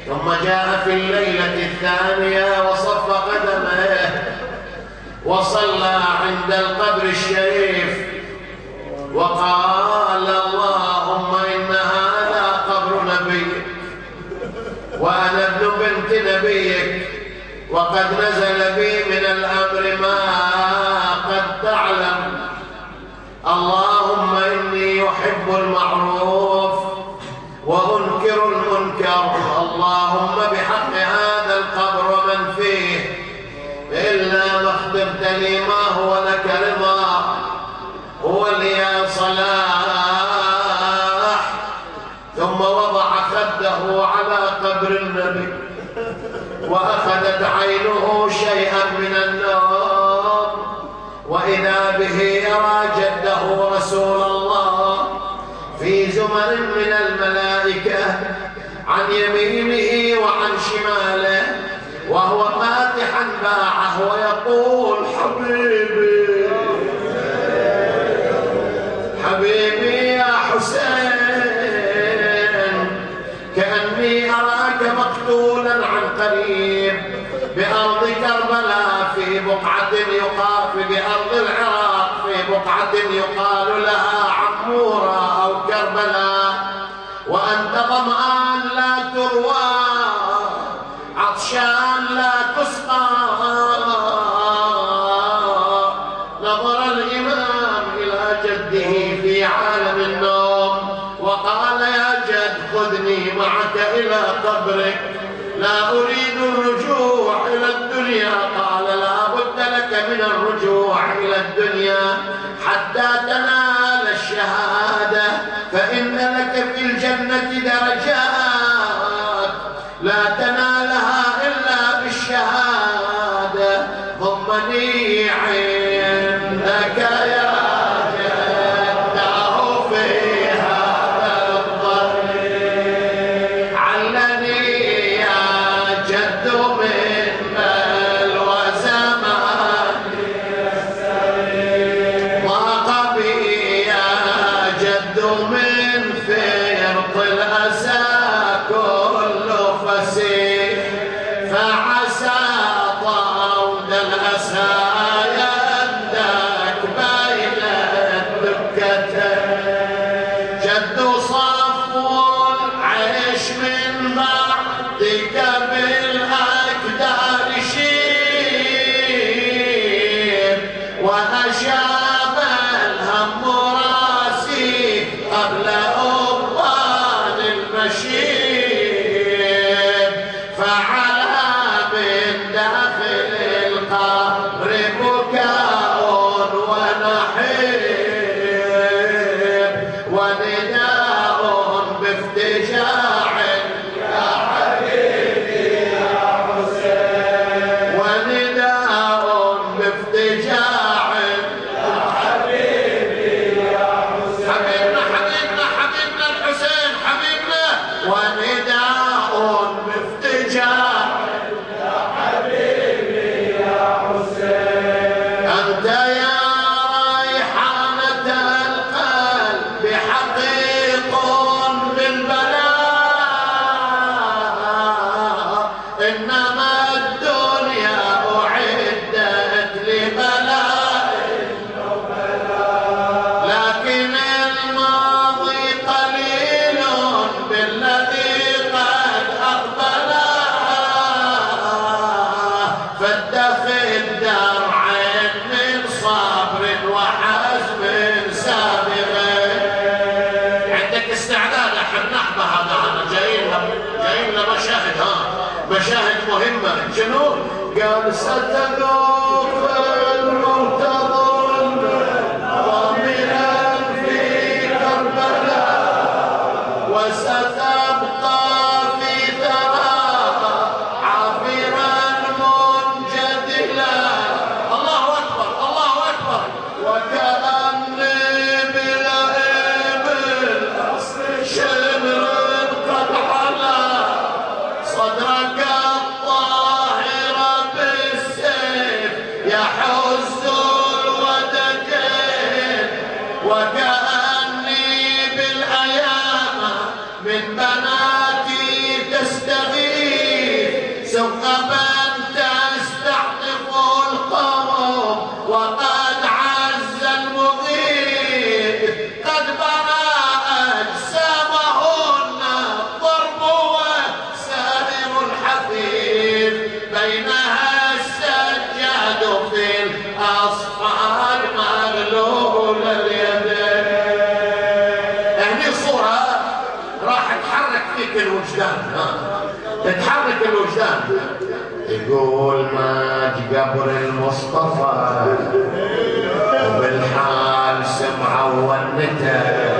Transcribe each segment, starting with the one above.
ثم جاء في الليلة الثانية وصف قدمه وصلى عند القبر الشريف وقال اللهم إن هذا قبر نبيك وأنا ابن بنت نبيك وقد نزل بي من الأمر ما قد تعلم. اللهم إني أحب المعروف وأنكر المنكر. اللهم بحق هذا القبر ومن فيه إلا ما اخترت لي ما هو لك رضا هو لي صلاح. ثم وضع خده على قبر النبي وأخذت عينه شيئا من النوم وإذا به يرى جده رسول الله في زمر من الملائكة عن يمينه وعن شماله وهو فاتحا باعه ويقول حبيبي حبيبي يا حسين كأني أراك مقتولا عن قريب بأرض كربلاء في بقعة يقال بأرض العراق في بقعة يقال لها عمورة أو كربلاء وأنت ظمآن لا تروى عطشان لا تسقى. نظر الإمام إلى جده في عالم النوم وقال يا جد خذني معك إلى قبرك لا أريد الرجوع إلى الدنيا. قال لا بد لك من الرجوع إلى الدنيا حتى تنال الشهادة فإن لك في الجنة درجات لا تنالها إلا بالشهادة. ضمني عندك يا جده في هذا الضريح علني يا جد من بلوى زمان ضاق بي يا جد من فرط الأسى كل فسيح فعسى طرد الأسى يدك بين الدكتين. جد صفو العيش من بعدك بالأكدار شيب وأشاب الهم راسي قبل أبان المشيب فعلى من داخل القبر بكاء ونحيب ونداء بافتجاع يا حبيبي يا حسين ونداء بافتجاع يا حبيبي يا حسين حبيبنا حبيبنا حبيبنا الحسين حبيبنا ونداء بافتجاع يا حبيبي يا حسين. أنت يا ريحانة القلب حقيق بالبلاء إنما الدنيا أعدت لبلاء لكن الماضي قليل بالذي قد أقبل فاتخذ درعا من صبر وحزم سابغ. عندك استعداد احنا نحظى هذا انا جايين لنا مشاهد مشاهد مهمة. شنو؟ قال ستذوق الموت ضامنا في كربلاء وستبقى في ثراها عافرا منجدلا. الله أكبر الله أكبر. وكأني بالإبل شمر قد حلا صدرك الطاهر بالسيف يحوم طول اليدين. هني صورة راح تحرك فيك الوجدان، تتحرك الوجدان. يقول ماج قبر المصطفى وبالحال سمعه ونته،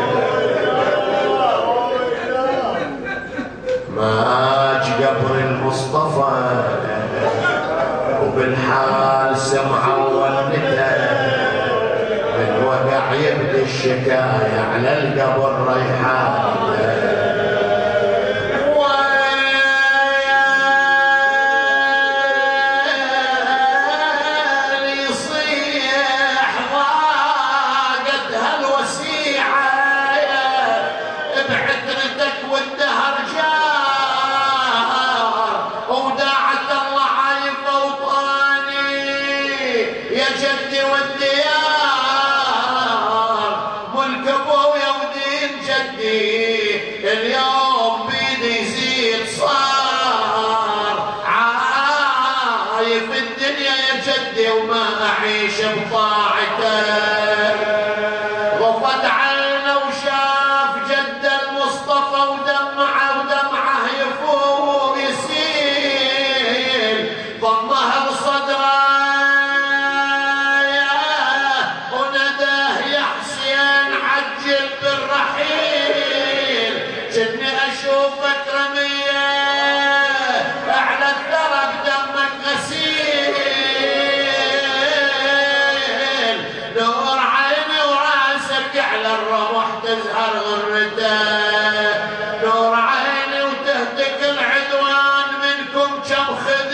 ماج قبر المصطفى وبالحال سمعه ونته، من وقع يبدي الشكاية على القبر ريحان. وما أعيش بطاعته، غفت عينه وشاف جد المصطفى ودمعه يفور يسيل، ضمه بصدره وناداه يا حسين عجل بالرحيل، جني أشوفك رمية أعلى الثرى بدمك غسيل، على الروح تزهر غرته، نور عيني وتهتك العدوان منكم كم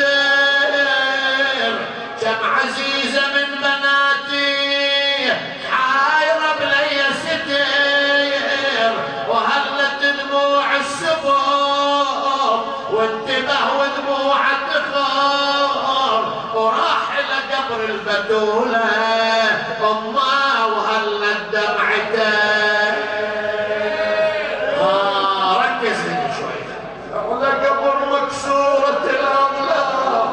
خذل، كم عزيزة من بناتي حايرة بلي ستير، وهلت دموع السفور وانتبه ودموع الدخور، وراح إلى قبر البتولة أمه وهلت دمعته. ركز هنا شوي، على قبر مكسورة الأضلاع،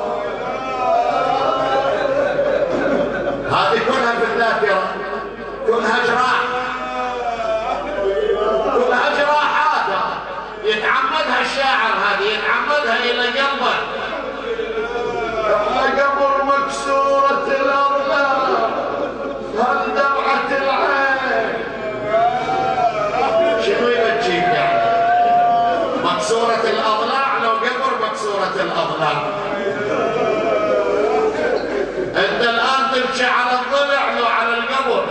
هذه كلها في الذاكرة، كلها جراح، كلها جراحات يتعمدها الشاعر، هذه يتعمدها إلى قلبه. على قبر مكسورة الأضلاع هل دمعة العين، شنو يبكيك يعني؟ مكسورة الأضلاع، لو قبر مكسورة الأضلاع. أنت الآن تبكي على الضلع لو على القبر،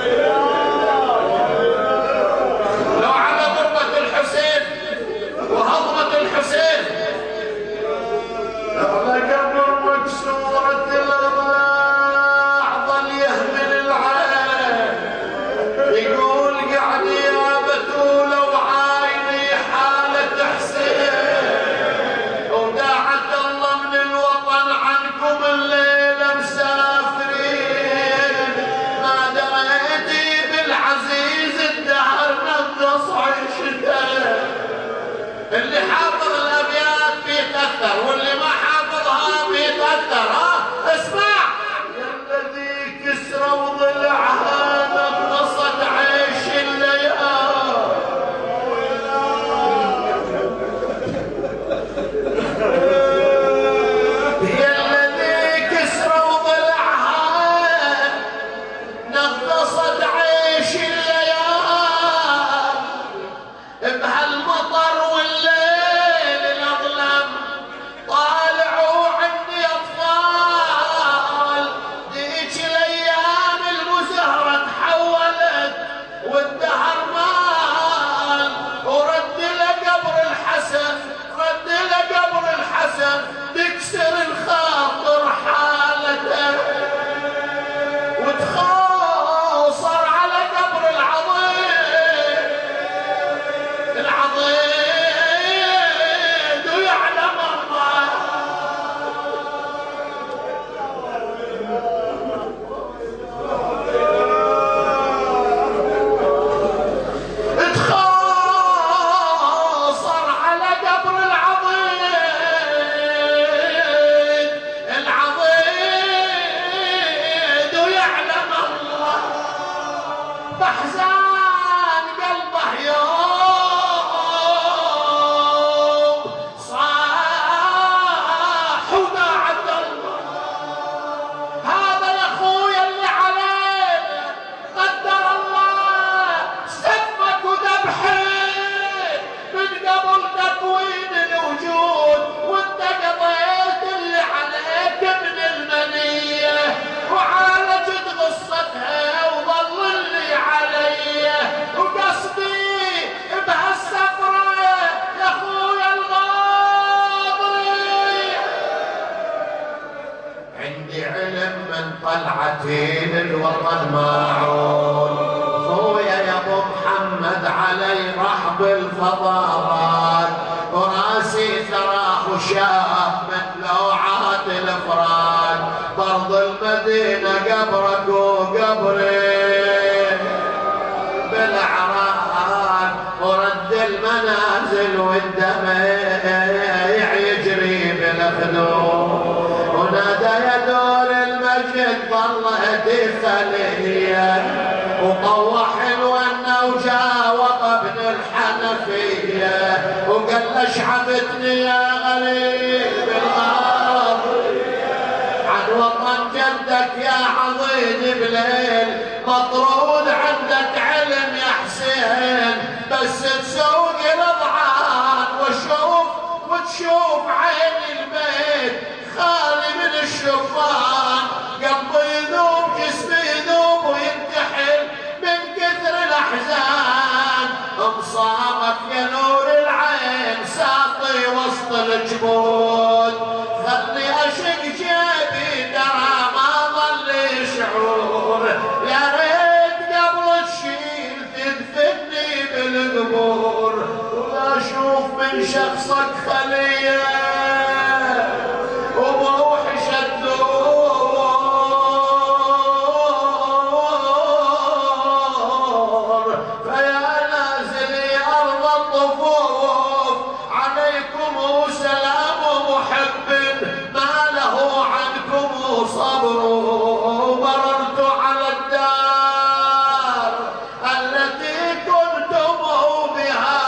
لو على ضربة الحسين وهضمة الحسين. على قبر مكسورة الأضلاع ظل يهمل العين، يقول قاعد يا بتولة وعايني حالة حسين، وداعت الله من طلعتين الوطن ماعون. خويا يا ابو محمد علي رحب الفضارات، وراسي ثراه وشاف من لوعات الافراد. برض المدينه قبرك وقبري بالعران، ورد المنازل والدمع يجري بالخدود. ونادى يا دور المجد ظلت خليه، وطوح الونه وجاوب ابن الحنفيه، وقال له شعبتني يا غريب الغار عن وطن جدك يا عضيد بليل. مطرود عندك علم يا حسين، بس تسوق الاضعان وتشوف عين البيت خالي من الشوفان. قلبي يذوب جسمي يذوب وينتحل من كثر الاحزان. مصابك يا نور العين ساطي وسط الجبود، خلي اشق جيبي درى ما ظل شعور. يا ريت قبل تشيل تدفني بالقبور، ولا اشوف من شخصك خليه وبروحي شدود. فيا نازلي ارض الطفوف عليكم سلام محب ما له عنكم صبر. مررت على الدار التي كنتم بها،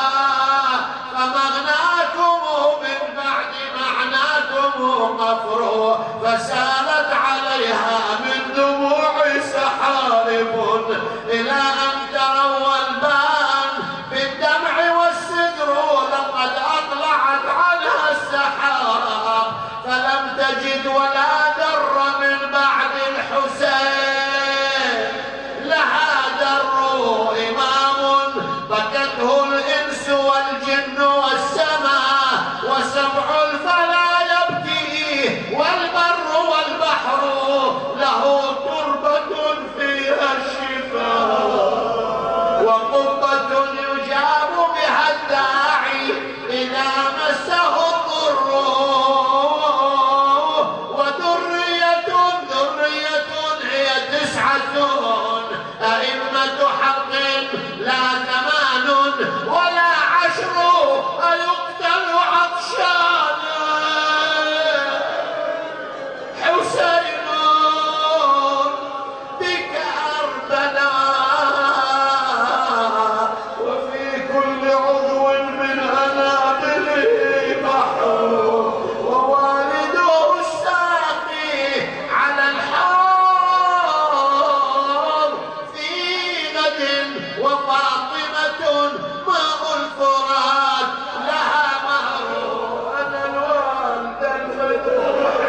فمغناكم من بعد معناكم قفر. فسالت عليها من دموع سحارب، إلى أن تروى البان بالدمع والسدر لقد أطلعت عنها السحاب. فلم تجد ولا در من بعد الحسين، لها در إمام بكته الإنس والجن والسماء، وسبع الفلا يبكي والبر والبحر له تربة فيها الشفاء، وقبة يجاب بها الداعي إذا مسه الضر. وذرية هي 9 أئمة حق لا 8 ولا 10 أيقتل عطشان. حسين بك أربنا، وفي كل عضو من أنابله بحر، ووالده الساقي على الحوض في غد، وفاطمة ماء الفرات لها مهر. أنا الوالدة المذبوحة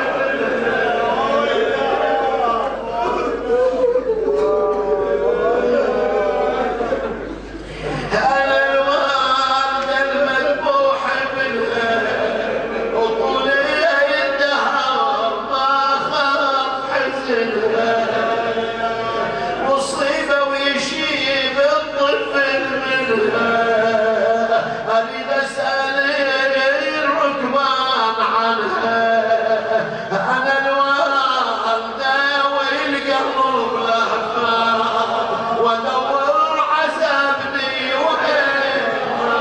مصيبة ويشيب الطفل منها. أريد أسأل الركبان عنها، أنا الوالدة والقلب لهفان، وأدور عذابني وين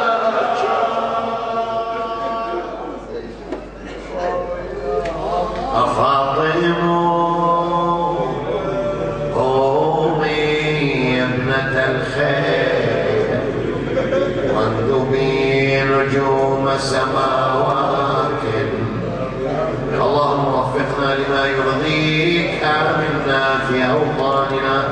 فاطمة الخير واندبي نجوم سماوات. اللهم وفقنا لما يرضيك، آمنا في أوطاننا